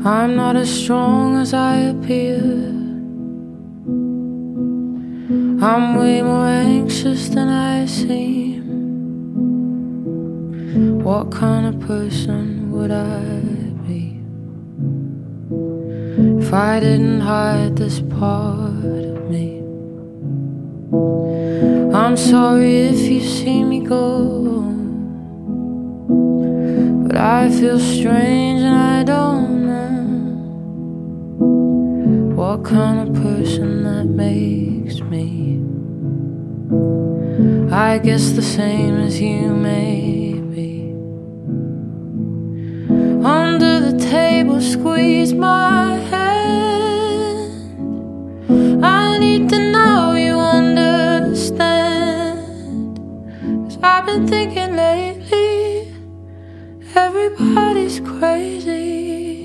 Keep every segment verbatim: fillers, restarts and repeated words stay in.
I'm not as strong as I appear. I'm way more anxious than I seem. What kind of person would I be if I didn't hide this part of me? I'm sorry if you see me go, but I feel strange and I don't know what kind of person that makes me. I guess the same as you may be. Under the table, squeeze my hand. I need to know you understand, 'cause I've been thinking lately everybody's crazy.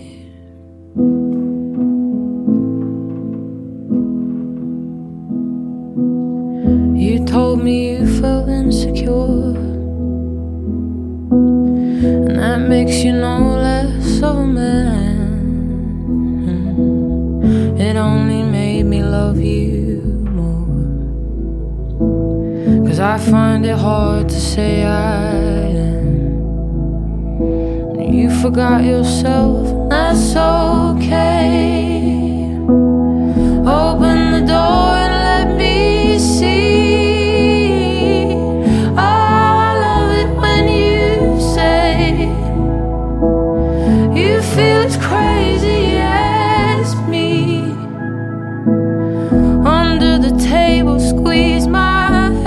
You told me you felt insecure, and that makes you no less of a man. It only made me love you more, 'cause I find it hard to say I am. You forgot yourself, and that's okay. Open the door and let me see. Feel as crazy as me. Under the table, squeeze my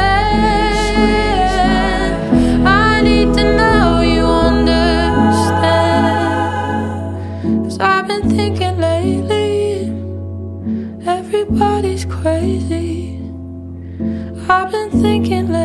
hand. I need to know you understand, 'cause I've been thinking lately everybody's crazy. I've been thinking lately